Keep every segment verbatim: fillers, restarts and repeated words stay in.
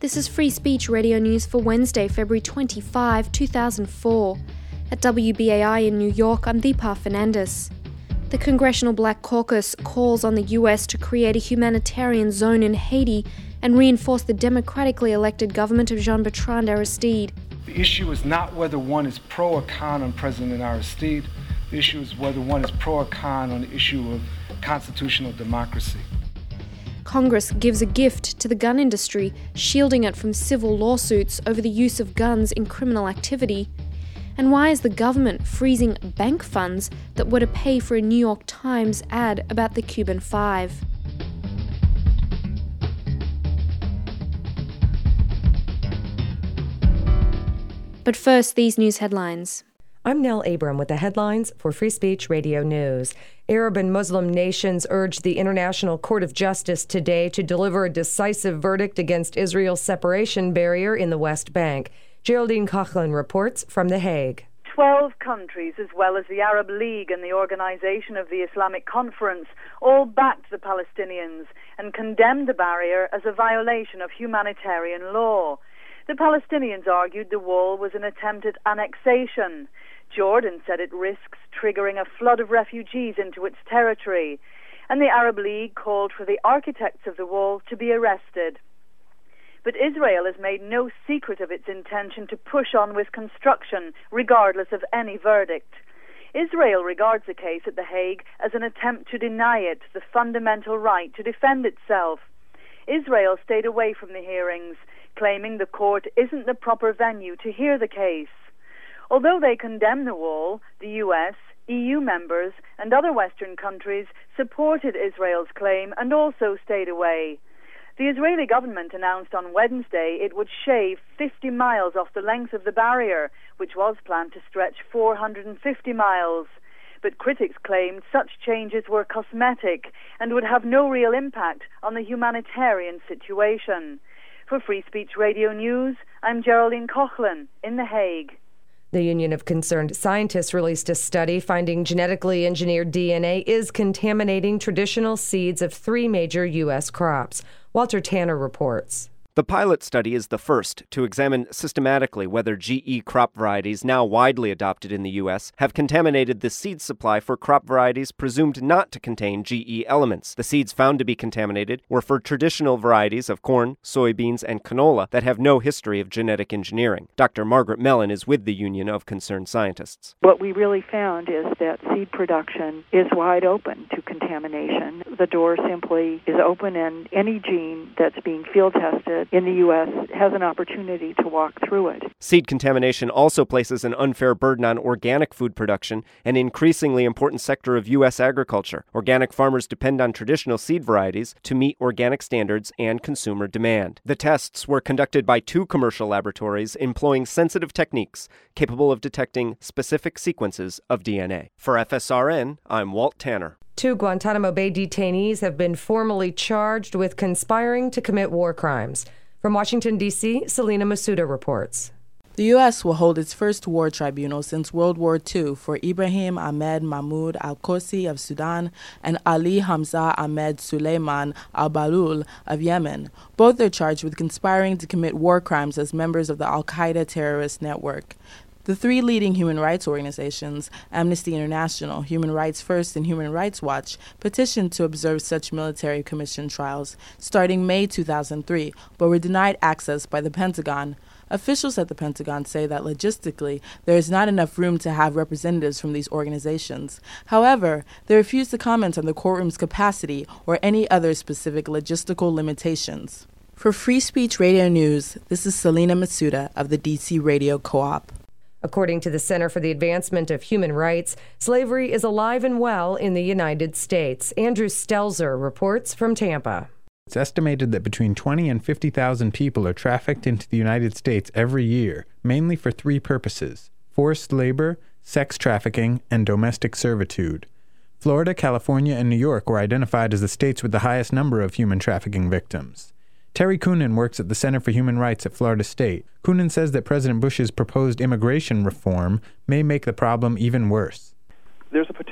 This is Free Speech Radio News for Wednesday, February twenty-fifth, two thousand four. At W B A I in New York, I'm Deepa Fernandes. The Congressional Black Caucus calls on the U S to create a humanitarian zone in Haiti and reinforce the democratically elected government of Jean-Bertrand Aristide. The issue is not whether one is pro or con on President Aristide. The issue is whether one is pro or con on the issue of constitutional democracy. Congress gives a gift to the gun industry, shielding it from civil lawsuits over the use of guns in criminal activity. And why is the government freezing bank funds that were to pay for a New York Times ad about the Cuban Five? But first, these news headlines. I'm Nell Abram with the headlines for Free Speech Radio News. Arab and Muslim nations urged the International Court of Justice today to deliver a decisive verdict against Israel's separation barrier in the West Bank. Geraldine Coughlin reports from The Hague. Twelve countries, as well as the Arab League and the Organization of the Islamic Conference, all backed the Palestinians and condemned the barrier as a violation of humanitarian law. The Palestinians argued the wall was an attempt at annexation. Jordan said it risks triggering a flood of refugees into its territory. And the Arab League called for the architects of the wall to be arrested. But Israel has made no secret of its intention to push on with construction, regardless of any verdict. Israel regards the case at The Hague as an attempt to deny it the fundamental right to defend itself. Israel stayed away from the hearings, claiming the court isn't the proper venue to hear the case. Although they condemn the wall, the U S, E U members, and other Western countries supported Israel's claim and also stayed away. The Israeli government announced on Wednesday it would shave fifty miles off the length of the barrier, which was planned to stretch four hundred fifty miles. But critics claimed such changes were cosmetic and would have no real impact on the humanitarian situation. For Free Speech Radio News, I'm Geraldine Coughlin in The Hague. The Union of Concerned Scientists released a study finding genetically engineered D N A is contaminating traditional seeds of three major U S crops. Walter Tanner reports. The pilot study is the first to examine systematically whether G E crop varieties now widely adopted in the U S have contaminated the seed supply for crop varieties presumed not to contain G E elements. The seeds found to be contaminated were for traditional varieties of corn, soybeans, and canola that have no history of genetic engineering. Doctor Margaret Mellon is with the Union of Concerned Scientists. What we really found is that seed production is wide open to contamination. The door simply is open, and any gene that's being field tested in the U S has an opportunity to walk through it. Seed contamination also places an unfair burden on organic food production, an increasingly important sector of U S agriculture. Organic farmers depend on traditional seed varieties to meet organic standards and consumer demand. The tests were conducted by two commercial laboratories employing sensitive techniques capable of detecting specific sequences of D N A. For F S R N, I'm Walt Tanner. Two Guantanamo Bay detainees have been formally charged with conspiring to commit war crimes. From Washington, D C, Selena Masuda reports. The U S will hold its first war tribunal since World War Two for Ibrahim Ahmed Mahmoud al-Qursi of Sudan and Ali Hamza Ahmed Suleiman al-Balul of Yemen. Both are charged with conspiring to commit war crimes as members of the al-Qaeda terrorist network. The three leading human rights organizations, Amnesty International, Human Rights First, and Human Rights Watch, petitioned to observe such military commission trials starting May two thousand three, but were denied access by the Pentagon. Officials at the Pentagon say that logistically, there is not enough room to have representatives from these organizations. However, they refuse to comment on the courtroom's capacity or any other specific logistical limitations. For Free Speech Radio News, this is Selena Masuda of the D C Radio Co-op. According to the Center for the Advancement of Human Rights, slavery is alive and well in the United States. Andrew Stelzer reports from Tampa. It's estimated that between twenty and fifty thousand people are trafficked into the United States every year, mainly for three purposes: forced labor, sex trafficking, and domestic servitude. Florida, California, and New York were identified as the states with the highest number of human trafficking victims. Terry Coonan works at the Center for Human Rights at Florida State. Coonan says that President Bush's proposed immigration reform may make the problem even worse. There's a potential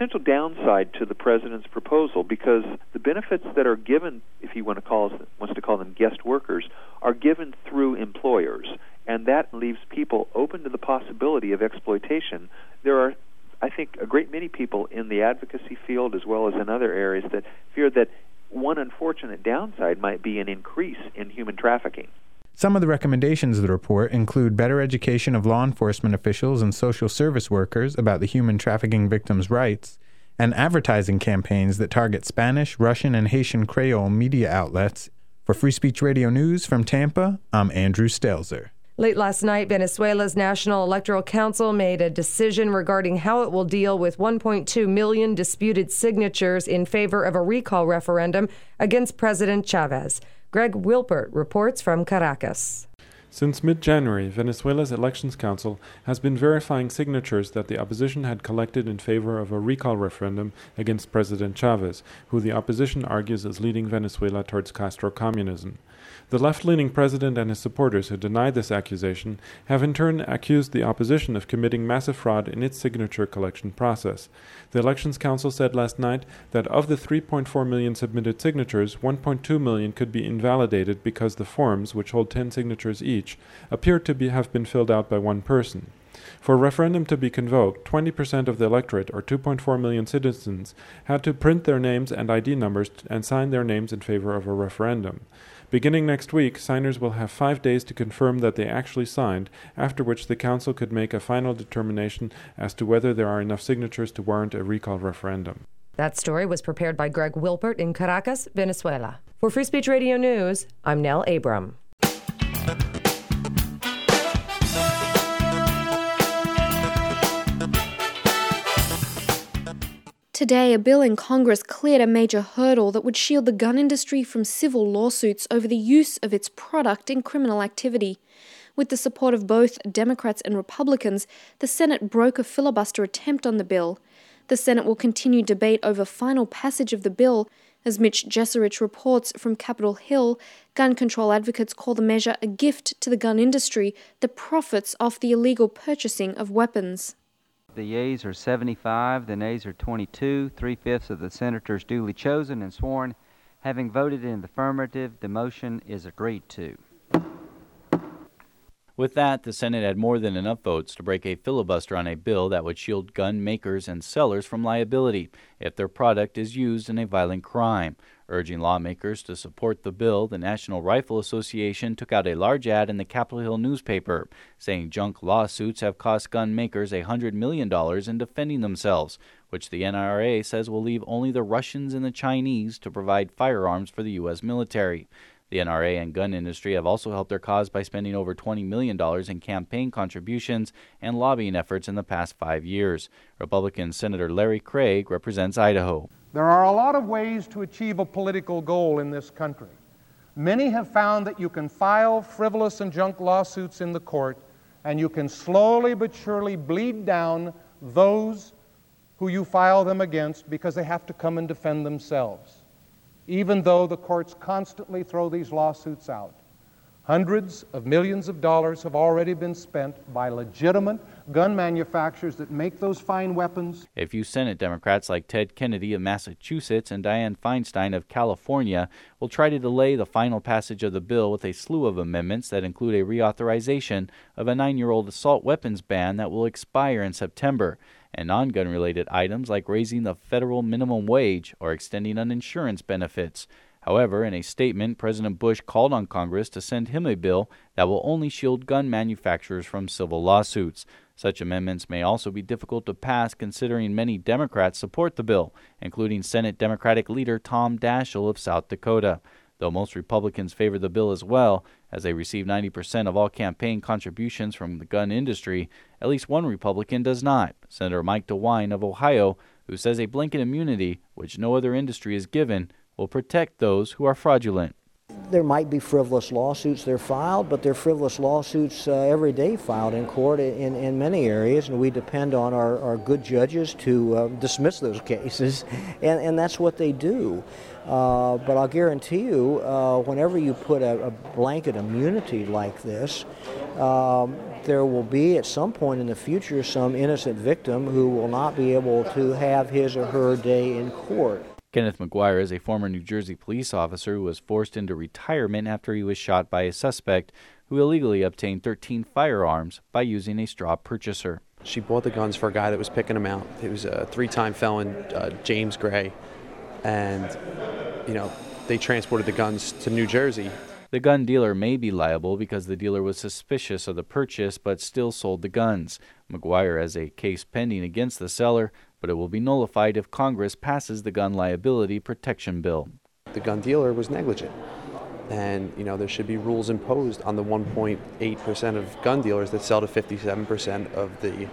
potential downside to the president's proposal, because the benefits that are given, if he want to call, wants to call them guest workers, are given through employers, and that leaves people open to the possibility of exploitation. There are, I think, a great many people in the advocacy field as well as in other areas that fear that one unfortunate downside might be an increase in human trafficking. Some of the recommendations of the report include better education of law enforcement officials and social service workers about the human trafficking victims' rights, and advertising campaigns that target Spanish, Russian, and Haitian Creole media outlets. For Free Speech Radio News from Tampa, I'm Andrew Stelzer. Late last night, Venezuela's National Electoral Council made a decision regarding how it will deal with one point two million disputed signatures in favor of a recall referendum against President Chavez. Greg Wilpert reports from Caracas. Since mid-January, Venezuela's Elections Council has been verifying signatures that the opposition had collected in favor of a recall referendum against President Chavez, who the opposition argues is leading Venezuela towards Castro communism. The left-leaning president and his supporters who denied this accusation have in turn accused the opposition of committing massive fraud in its signature collection process. The Elections Council said last night that of the three point four million submitted signatures, one point two million could be invalidated because the forms, which hold ten signatures each, appear to be, have been filled out by one person. For a referendum to be convoked, twenty percent of the electorate, or two point four million citizens, had to print their names and I D numbers and sign their names in favor of a referendum. Beginning next week, signers will have five days to confirm that they actually signed, after which the Council could make a final determination as to whether there are enough signatures to warrant a recall referendum. That story was prepared by Greg Wilpert in Caracas, Venezuela. For Free Speech Radio News, I'm Nell Abram. Today, a bill in Congress cleared a major hurdle that would shield the gun industry from civil lawsuits over the use of its product in criminal activity. With the support of both Democrats and Republicans, the Senate broke a filibuster attempt on the bill. The Senate will continue debate over final passage of the bill. As Mitch Jesserich reports from Capitol Hill, gun control advocates call the measure a gift to the gun industry that profits off the illegal purchasing of weapons. The yeas are seventy-five, the nays are twenty-two. Three-fifths of the senators duly chosen and sworn having voted in the affirmative, the motion is agreed to. With that, the Senate had more than enough votes to break a filibuster on a bill that would shield gun makers and sellers from liability if their product is used in a violent crime. Urging lawmakers to support the bill, the National Rifle Association took out a large ad in the Capitol Hill newspaper, saying junk lawsuits have cost gun makers one hundred million dollars in defending themselves, which the N R A says will leave only the Russians and the Chinese to provide firearms for the U S military. The N R A and gun industry have also helped their cause by spending over twenty million dollars in campaign contributions and lobbying efforts in the past five years. Republican Senator Larry Craig represents Idaho. There are a lot of ways to achieve a political goal in this country. Many have found that you can file frivolous and junk lawsuits in the court, and you can slowly but surely bleed down those who you file them against because they have to come and defend themselves, even though the courts constantly throw these lawsuits out. Hundreds of millions of dollars have already been spent by legitimate gun manufacturers that make those fine weapons. A few Senate Democrats like Ted Kennedy of Massachusetts and Dianne Feinstein of California will try to delay the final passage of the bill with a slew of amendments that include a reauthorization of a nine-year-old assault weapons ban that will expire in September, and non-gun related items like raising the federal minimum wage or extending uninsurance benefits. However, in a statement, President Bush called on Congress to send him a bill that will only shield gun manufacturers from civil lawsuits. Such amendments may also be difficult to pass considering many Democrats support the bill, including Senate Democratic leader Tom Daschle of South Dakota. Though most Republicans favor the bill as well, as they receive ninety percent of all campaign contributions from the gun industry, at least one Republican does not, Senator Mike DeWine of Ohio, who says a blanket immunity, which no other industry is given, will protect those who are fraudulent. There might be frivolous lawsuits that are filed, but there are frivolous lawsuits uh, every day filed in court in, in many areas, and we depend on our, our good judges to uh, dismiss those cases, and, and that's what they do. Uh, but I'll guarantee you, uh, whenever you put a, a blanket immunity like this, um, that there will be at some point in the future some innocent victim who will not be able to have his or her day in court. Kenneth McGuire is a former New Jersey police officer who was forced into retirement after he was shot by a suspect who illegally obtained thirteen firearms by using a straw purchaser. She bought the guns for a guy that was picking them out. He was a three-time felon, uh, James Gray, and, you know, they transported the guns to New Jersey. The gun dealer may be liable because the dealer was suspicious of the purchase but still sold the guns. McGuire has a case pending against the seller, but it will be nullified if Congress passes the gun liability protection bill. The gun dealer was negligent, and you know there should be rules imposed on the one point eight percent of gun dealers that sell to fifty-seven percent of the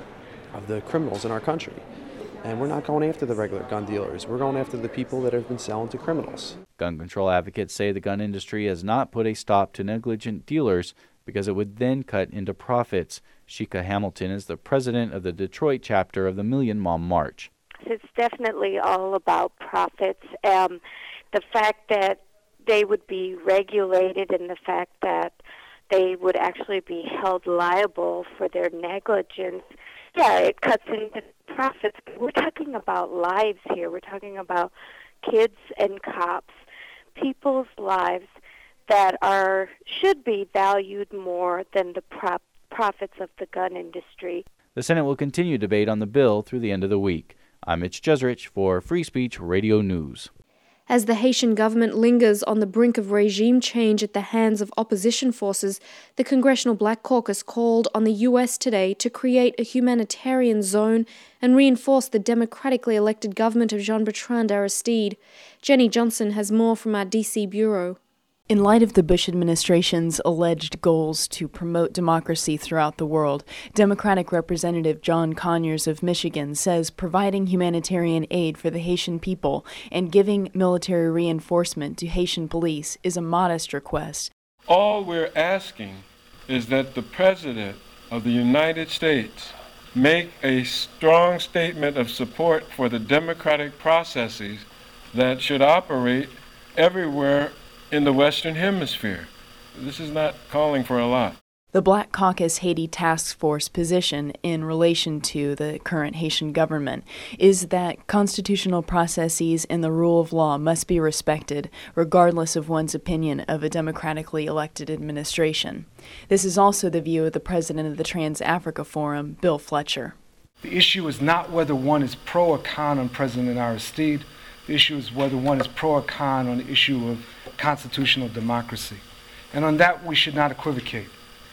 of the criminals in our country. And we're not going after the regular gun dealers. We're going after the people that have been selling to criminals. Gun control advocates say the gun industry has not put a stop to negligent dealers because it would then cut into profits. Sheikah Hamilton is the president of the Detroit chapter of the Million Mom March. It's definitely all about profits. Um, the fact that they would be regulated and the fact that they would actually be held liable for their negligence, yeah, it cuts into profits. But we're talking about lives here. We're talking about kids and cops, people's lives that are should be valued more than the prop, profits of the gun industry. The Senate will continue debate on the bill through the end of the week. I'm Mitch Jeserich for Free Speech Radio News. As the Haitian government lingers on the brink of regime change at the hands of opposition forces, the Congressional Black Caucus called on the U S today to create a humanitarian zone and reinforce the democratically elected government of Jean-Bertrand Aristide. Jenny Johnson has more from our D C bureau. In light of the Bush administration's alleged goals to promote democracy throughout the world, Democratic Representative John Conyers of Michigan says providing humanitarian aid for the Haitian people and giving military reinforcement to Haitian police is a modest request. All we're asking is that the President of the United States make a strong statement of support for the democratic processes that should operate everywhere in the Western Hemisphere. This is not calling for a lot. The Black Caucus Haiti Task Force position in relation to the current Haitian government is that constitutional processes and the rule of law must be respected, regardless of one's opinion of a democratically elected administration. This is also the view of the president of the Trans-Africa Forum, Bill Fletcher. The issue is not whether one is pro or con on President Aristide. The issue is whether one is pro or con on the issue of constitutional democracy. And on that, we should not equivocate.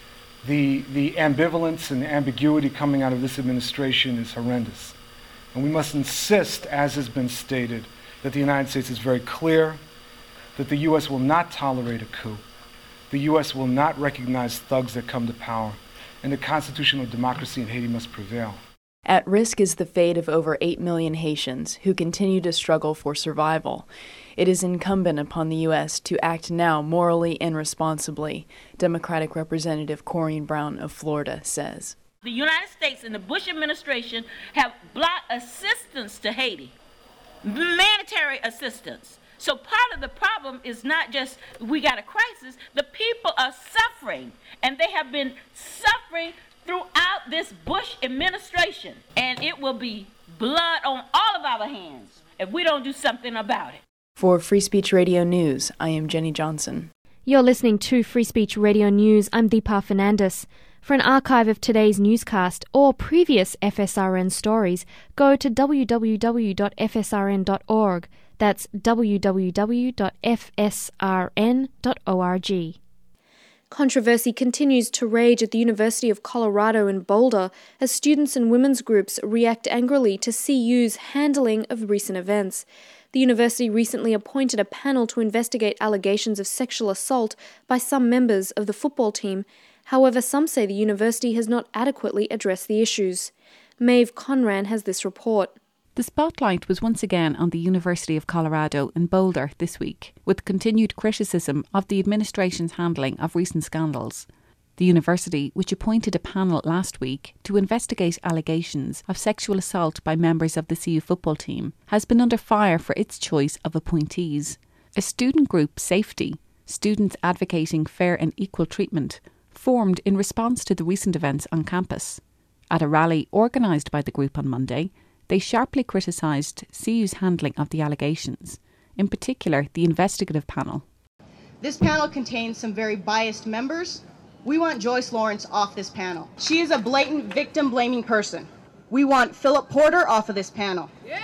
The, the ambivalence and ambiguity coming out of this administration is horrendous. And we must insist, as has been stated, that the United States is very clear, that the U S will not tolerate a coup, the U S will not recognize thugs that come to power, and that constitutional democracy in Haiti must prevail. At risk is the fate of over eight million Haitians who continue to struggle for survival. It is incumbent upon the U S to act now morally and responsibly, Democratic Representative Corrine Brown of Florida says. The United States and the Bush administration have blocked assistance to Haiti, humanitarian assistance. So part of the problem is not just we got a crisis, the people are suffering, and they have been suffering throughout this Bush administration, and it will be blood on all of our hands if we don't do something about it. For Free Speech Radio News, I am Jenny Johnson. You're listening to Free Speech Radio News. I'm Deepa Fernandes. For an archive of today's newscast or previous F S R N stories, go to w w w dot f s r n dot org. That's w w w dot f s r n dot org. Controversy continues to rage at the University of Colorado in Boulder as students and women's groups react angrily to C U's handling of recent events. The university recently appointed a panel to investigate allegations of sexual assault by some members of the football team. However, some say the university has not adequately addressed the issues. Maeve Conran has this report. The spotlight was once again on the University of Colorado in Boulder this week, with continued criticism of the administration's handling of recent scandals. The university, which appointed a panel last week to investigate allegations of sexual assault by members of the C U football team, has been under fire for its choice of appointees. A student group, Safety, students advocating fair and equal treatment, formed in response to the recent events on campus. At a rally organised by the group on Monday, they sharply criticised C U's handling of the allegations, in particular the investigative panel. This panel contains some very biased members. We want Joyce Lawrence off this panel. She is a blatant victim-blaming person. We want Philip Porter off of this panel. Yeah.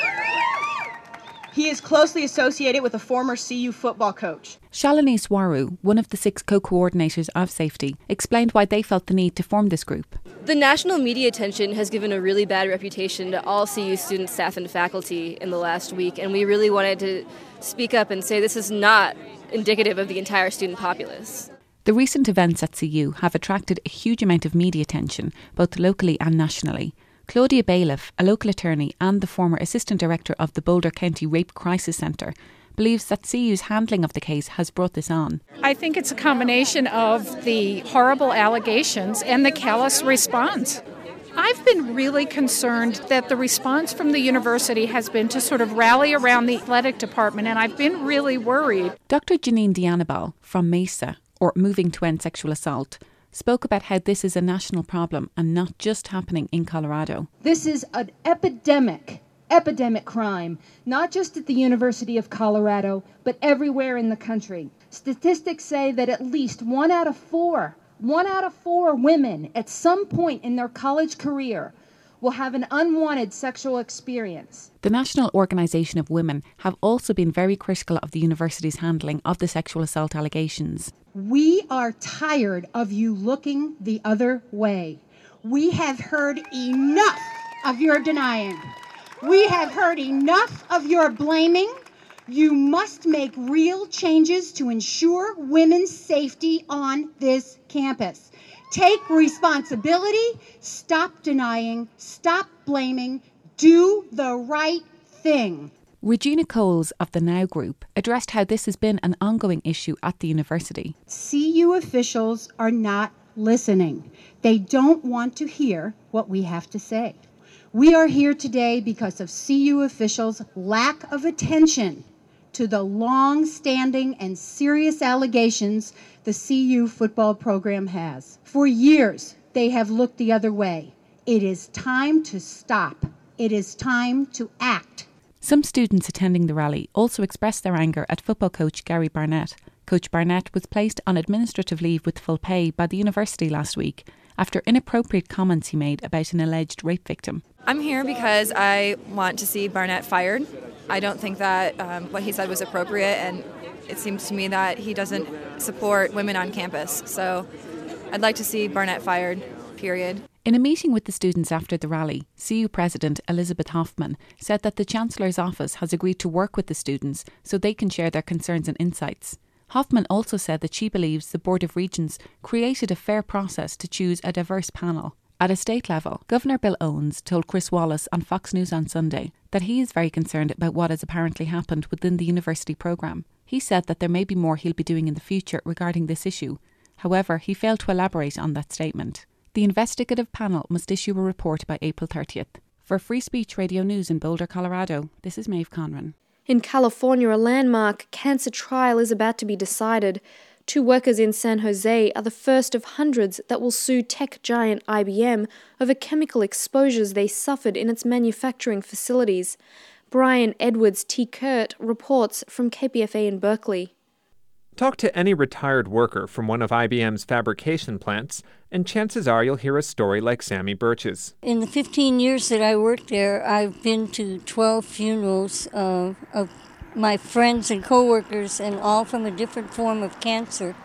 He is closely associated with a former C U football coach. Shalini Swaru, one of the six co-coordinators of safety, explained why they felt the need to form this group. The national media attention has given a really bad reputation to all C U students, staff and faculty in the last week, and we really wanted to speak up and say this is not indicative of the entire student populace. The recent events at C U have attracted a huge amount of media attention, both locally and nationally. Claudia Bailiff, a local attorney and the former Assistant Director of the Boulder County Rape Crisis Centre, believes that C U's handling of the case has brought this on. I think it's a combination of the horrible allegations and the callous response. I've been really concerned that the response from the university has been to sort of rally around the athletic department, and I've been really worried. Doctor Janine Dianabal from MESA, or Moving to End Sexual Assault, spoke about how this is a national problem and not just happening in Colorado. This is an epidemic, epidemic crime, not just at the University of Colorado, but everywhere in the country. Statistics say that at least one out of four, one out of four women at some point in their college career will have an unwanted sexual experience. The National Organisation of Women have also been very critical of the university's handling of the sexual assault allegations. We are tired of you looking the other way. We have heard enough of your denying. We have heard enough of your blaming. You must make real changes to ensure women's safety on this campus. Take responsibility, stop denying, stop blaming, do the right thing. Regina Coles of the Now Group addressed how this has been an ongoing issue at the university. C U officials are not listening. They don't want to hear what we have to say. We are here today because of C U officials' lack of attention to the long-standing and serious allegations the C U football program has. For years, they have looked the other way. It is time to stop. It is time to act. Some students attending the rally also expressed their anger at football coach Gary Barnett. Coach Barnett was placed on administrative leave with full pay by the university last week after inappropriate comments he made about an alleged rape victim. I'm here because I want to see Barnett fired. I don't think that um, what he said was appropriate, and it seems to me that he doesn't support women on campus. So I'd like to see Barnett fired, period. In a meeting with the students after the rally, C U President Elizabeth Hoffman said that the Chancellor's office has agreed to work with the students so they can share their concerns and insights. Hoffman also said that she believes the Board of Regents created a fair process to choose a diverse panel. At a state level, Governor Bill Owens told Chris Wallace on Fox News on Sunday that he is very concerned about what has apparently happened within the university programme. He said that there may be more he'll be doing in the future regarding this issue. However, he failed to elaborate on that statement. The investigative panel must issue a report by April thirtieth. For Free Speech Radio News in Boulder, Colorado, this is Maeve Conran. In California, a landmark cancer trial is about to be decided. Two workers in San Jose are the first of hundreds that will sue tech giant I B M over chemical exposures they suffered in its manufacturing facilities. Brian Edwards T. Kurt reports from K P F A in Berkeley. Talk to any retired worker from one of I B M's fabrication plants, and chances are you'll hear a story like Sammy Birch's. In the fifteen years that I worked there, I've been to twelve funerals uh, of my friends and coworkers, and all from a different form of cancer.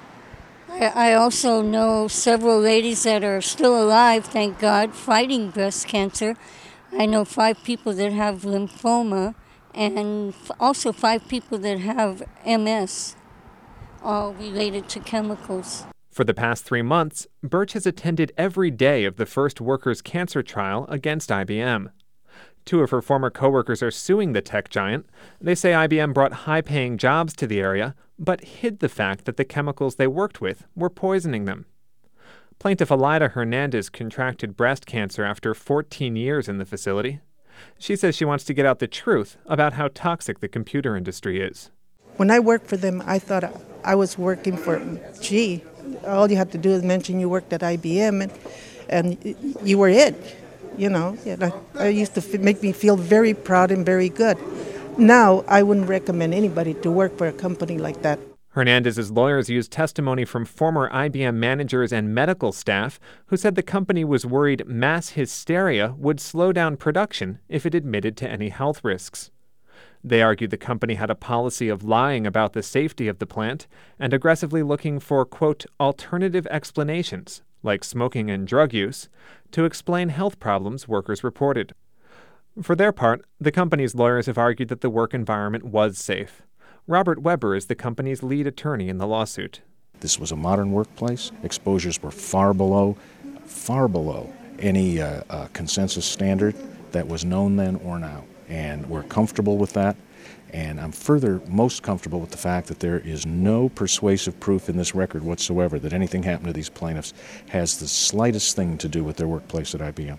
I, I also know several ladies that are still alive, thank God, fighting breast cancer. I know five people that have lymphoma, and also five people that have M S. All related to chemicals. For the past three months, Birch has attended every day of the first workers' cancer trial against I B M. Two of her former coworkers are suing the tech giant. They say I B M brought high-paying jobs to the area, but hid the fact that the chemicals they worked with were poisoning them. Plaintiff Alida Hernandez contracted breast cancer after fourteen years in the facility. She says she wants to get out the truth about how toxic the computer industry is. When I worked for them, I thought I was working for, gee, all you had to do is mention you worked at I B M and, and you were it, you know. It used to make me feel very proud and very good. Now, I wouldn't recommend anybody to work for a company like that. Hernandez's lawyers used testimony from former I B M managers and medical staff who said the company was worried mass hysteria would slow down production if it admitted to any health risks. They argued the company had a policy of lying about the safety of the plant and aggressively looking for, quote, alternative explanations, like smoking and drug use, to explain health problems workers reported. For their part, the company's lawyers have argued that the work environment was safe. Robert Weber is the company's lead attorney in the lawsuit. This was a modern workplace. Exposures were far below, far below any uh, uh, consensus standard that was known then or now. And we're comfortable with that. And I'm further most comfortable with the fact that there is no persuasive proof in this record whatsoever that anything happened to these plaintiffs has the slightest thing to do with their workplace at I B M.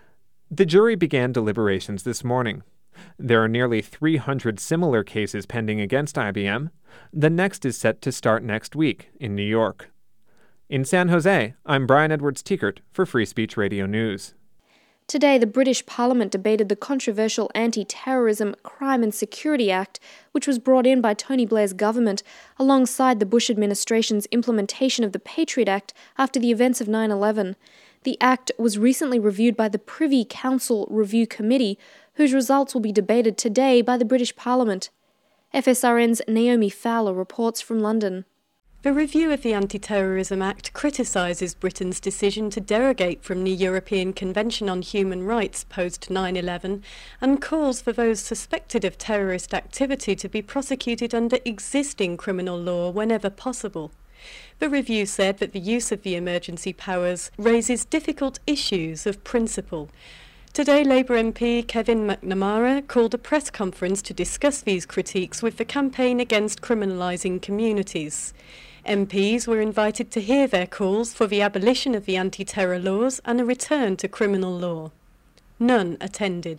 The jury began deliberations this morning. There are nearly three hundred similar cases pending against I B M. The next is set to start next week in New York. In San Jose, I'm Brian Edwards-Tiekert for Free Speech Radio News. Today, the British Parliament debated the controversial Anti-Terrorism, Crime and Security Act, which was brought in by Tony Blair's government alongside the Bush administration's implementation of the Patriot Act after the events of nine eleven. The act was recently reviewed by the Privy Council Review Committee, whose results will be debated today by the British Parliament. F S R N's Naomi Fowler reports from London. The review of the Anti-Terrorism Act criticises Britain's decision to derogate from the European Convention on Human Rights post nine eleven and calls for those suspected of terrorist activity to be prosecuted under existing criminal law whenever possible. The review said that the use of the emergency powers raises difficult issues of principle. Today, Labour M P Kevin McNamara called a press conference to discuss these critiques with the Campaign Against Criminalising Communities. M Ps were invited to hear their calls for the abolition of the anti-terror laws and a return to criminal law. None attended.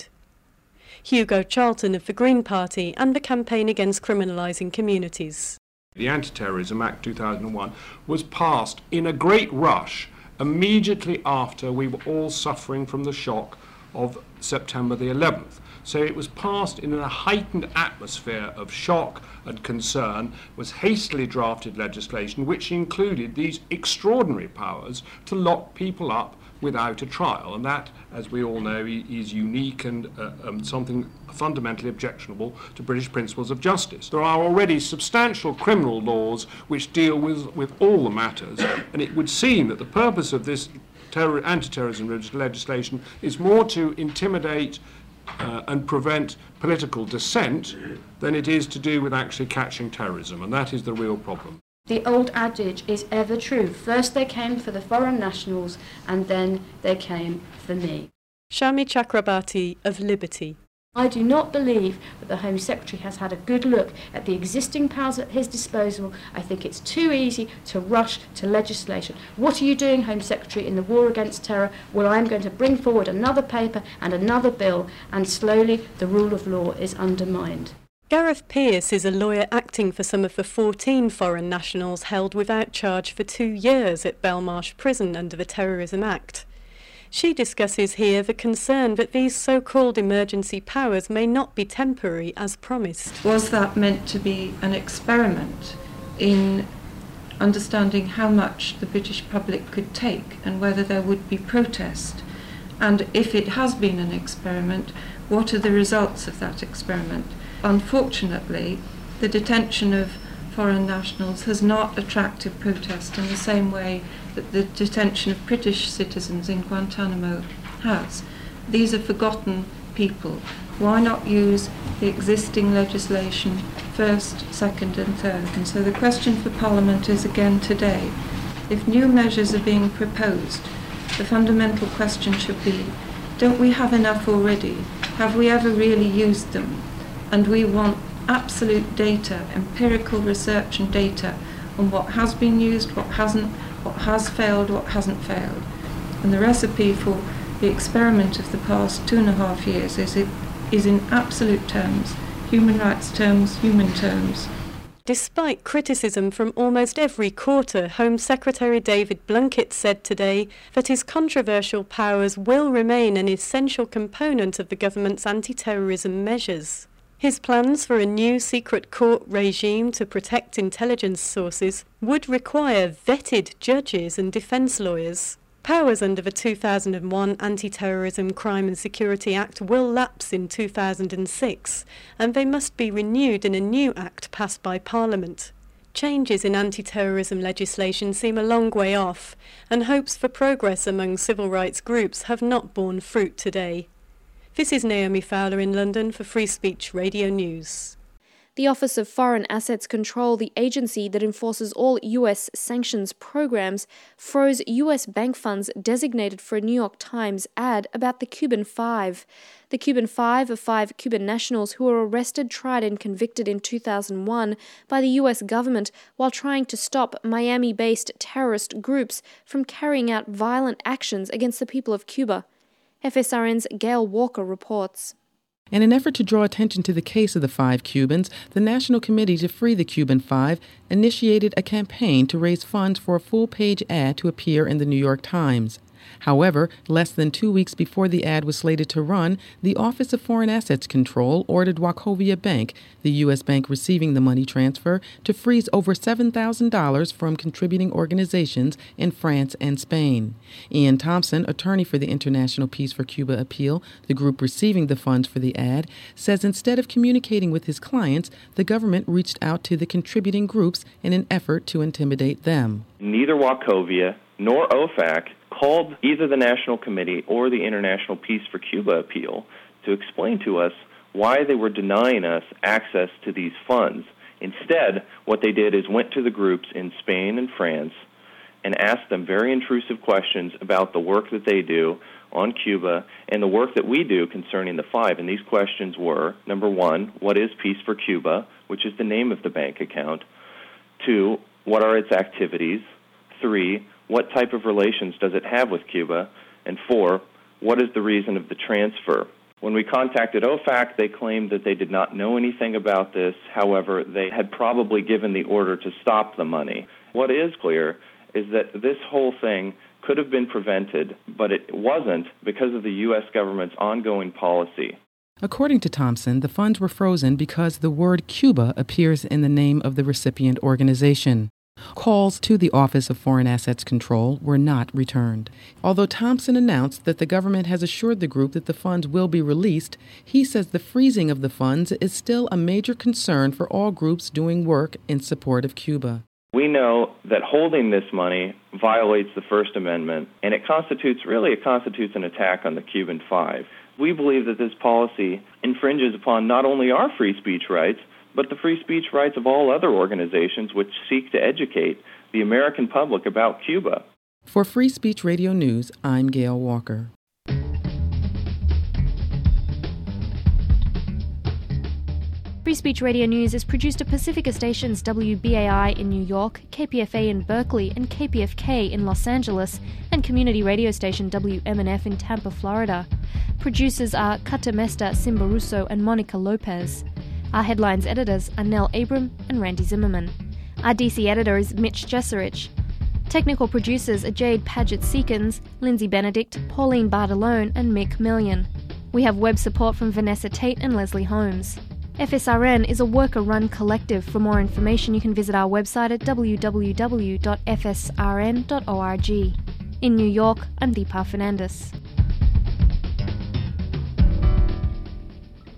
Hugo Charlton of the Green Party and the Campaign Against Criminalising Communities. The Anti-Terrorism Act two thousand one was passed in a great rush immediately after we were all suffering from the shock of September the eleventh. So it was passed in a heightened atmosphere of shock and concern, was hastily drafted legislation which included these extraordinary powers to lock people up without a trial. And that, as we all know, is unique and uh, um, something fundamentally objectionable to British principles of justice. There are already substantial criminal laws which deal with, with all the matters, and it would seem that the purpose of this terror, anti-terrorism legislation is more to intimidate uh, and prevent political dissent than it is to do with actually catching terrorism, and that is the real problem. The old adage is ever true. First they came for the foreign nationals, and then they came for me. Shami Chakrabarti of Liberty. I do not believe that the Home Secretary has had a good look at the existing powers at his disposal. I think it's too easy to rush to legislation. What are you doing, Home Secretary, in the war against terror? Well, I'm going to bring forward another paper and another bill, and slowly the rule of law is undermined. Gareth Pearce is a lawyer acting for some of the fourteen foreign nationals held without charge for two years at Belmarsh Prison under the Terrorism Act. She discusses here the concern that these so-called emergency powers may not be temporary as promised. Was that meant to be an experiment in understanding how much the British public could take and whether there would be protest? And if it has been an experiment, what are the results of that experiment? Unfortunately, the detention of foreign nationals has not attracted protest in the same way that the detention of British citizens in Guantanamo has. These are forgotten people. Why not use the existing legislation first, second and third? And so the question for Parliament is again today, if new measures are being proposed, the fundamental question should be, don't we have enough already? Have we ever really used them? And we want absolute data, empirical research and data on what has been used, what hasn't, what has failed, what hasn't failed. And the recipe for the experiment of the past two and a half years is it is in absolute terms, human rights terms, human terms. Despite criticism from almost every quarter, Home Secretary David Blunkett said today that his controversial powers will remain an essential component of the government's anti-terrorism measures. His plans for a new secret court regime to protect intelligence sources would require vetted judges and defence lawyers. Powers under the two thousand one Anti-Terrorism, Crime and Security Act will lapse in two thousand six, and they must be renewed in a new act passed by Parliament. Changes in anti-terrorism legislation seem a long way off, and hopes for progress among civil rights groups have not borne fruit today. This is Naomi Fowler in London for Free Speech Radio News. The Office of Foreign Assets Control, the agency that enforces all U S sanctions programs, froze U S bank funds designated for a New York Times ad about the Cuban Five. The Cuban Five are five Cuban nationals who were arrested, tried and convicted in two thousand one by the U S government while trying to stop Miami-based terrorist groups from carrying out violent actions against the people of Cuba. F S R N's Gail Walker reports. In an effort to draw attention to the case of the five Cubans, the National Committee to Free the Cuban Five initiated a campaign to raise funds for a full-page ad to appear in the New York Times. However, less than two weeks before the ad was slated to run, the Office of Foreign Assets Control ordered Wachovia Bank, the U S bank receiving the money transfer, to freeze over seven thousand dollars from contributing organizations in France and Spain. Ian Thompson, attorney for the International Peace for Cuba Appeal, the group receiving the funds for the ad, says instead of communicating with his clients, the government reached out to the contributing groups in an effort to intimidate them. Neither Wachovia nor O F A C called either the National Committee or the International Peace for Cuba Appeal to explain to us why they were denying us access to these funds. Instead, what they did is went to the groups in Spain and France and asked them very intrusive questions about the work that they do on Cuba and the work that we do concerning the five. And these questions were, number one, what is Peace for Cuba, which is the name of the bank account? Two, what are its activities? Three, what type of relations does it have with Cuba? And four, what is the reason of the transfer? When we contacted O F A C, they claimed that they did not know anything about this. However, they had probably given the order to stop the money. What is clear is that this whole thing could have been prevented, but it wasn't because of the U S government's ongoing policy. According to Thompson, the funds were frozen because the word Cuba appears in the name of the recipient organization. Calls to the Office of Foreign Assets Control were not returned. Although Thompson announced that the government has assured the group that the funds will be released, he says the freezing of the funds is still a major concern for all groups doing work in support of Cuba. We know that holding this money violates the First Amendment, and it constitutes, really it constitutes an attack on the Cuban Five. We believe that this policy infringes upon not only our free speech rights, but the free speech rights of all other organizations which seek to educate the American public about Cuba. For Free Speech Radio News, I'm Gail Walker. Free Speech Radio News is produced at Pacifica stations W B A I in New York, K P F A in Berkeley, and K P F K in Los Angeles, and community radio station W M N F in Tampa, Florida. Producers are Katamesta Simbaruso and Monica Lopez. Our headlines editors are Nell Abram and Randy Zimmerman. Our D C editor is Mitch Jesserich. Technical producers are Jade Paget-Seekins, Lindsay Benedict, Pauline Bartolone, and Mick Million. We have web support from Vanessa Tate and Leslie Holmes. F S R N is a worker-run collective. For more information, you can visit our website at w w w dot f s r n dot org. In New York, I'm Deepa Fernandes.